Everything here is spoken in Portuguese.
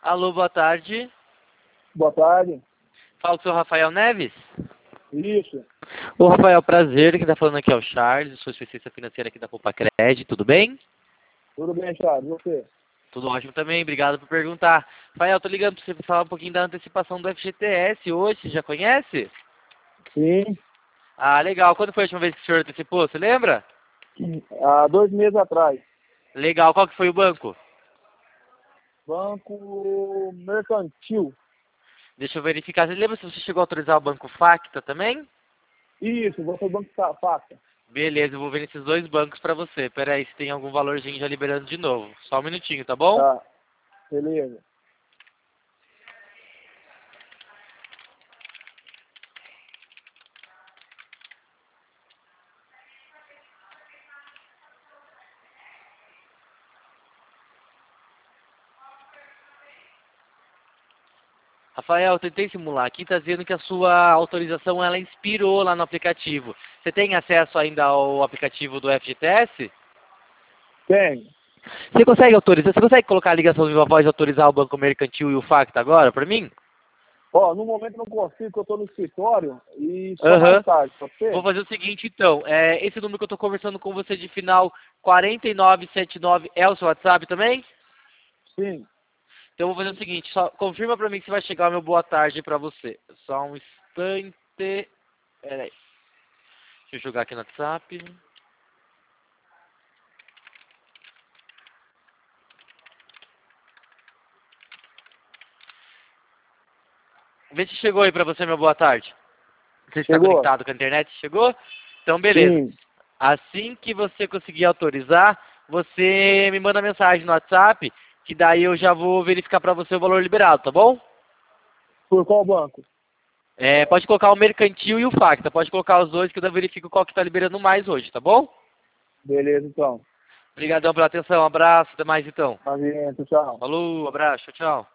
Alô, boa tarde. Boa tarde. Fala com o seu Rafael Neves. Isso. Ô, Rafael, prazer. Quem tá falando aqui é o Charles, sou especialista financeira aqui da Poupa-Cred, tudo bem? Tudo bem, Charles? E você? Tudo ótimo também, obrigado por perguntar. Rafael, tô ligando pra você falar um pouquinho da antecipação do FGTS hoje, você já conhece? Sim. Ah, legal. Quando foi a última vez que o senhor antecipou, você lembra? Há 2 meses atrás. Legal, qual que foi o banco? Banco Mercantil. Deixa eu verificar. Você lembra se você chegou a autorizar o Banco Facta também? Isso, você é o Banco Faca. Beleza, eu vou ver nesses dois bancos pra você. Pera aí, se tem algum valorzinho já liberando de novo. Só um minutinho, tá bom? Tá, beleza. Rafael, eu tentei simular aqui, tá dizendo que a sua autorização ela expirou lá no aplicativo. Você tem acesso ainda ao aplicativo do FGTS? Tem. Você consegue autorizar? Você consegue colocar a ligação de uma voz e autorizar o Banco Mercantil e o Facta agora pra mim? Ó, no momento não consigo, porque eu tô no escritório e só Aham. mais tarde, pode Vou ser? fazer o seguinte então, esse número que eu tô conversando com você de final 4979 é o seu WhatsApp também? Sim. Então eu vou fazer o seguinte, só confirma pra mim se vai chegar o meu boa tarde pra você. Só um instante. Pera aí. Deixa eu jogar aqui no WhatsApp. Vê se chegou aí pra você meu boa tarde. Você está Chegou? conectado com a internet? Chegou? Então beleza. Sim. Assim que você conseguir autorizar, você me manda mensagem no WhatsApp, que daí eu já vou verificar pra você o valor liberado, tá bom? Por qual banco? Pode colocar o Mercantil e o Facta. Pode colocar os dois que eu verifico qual que tá liberando mais hoje, tá bom? Beleza, então. Obrigadão pela atenção, abraço, até mais então. Tá vendo, tchau. Falou, abraço, tchau, tchau.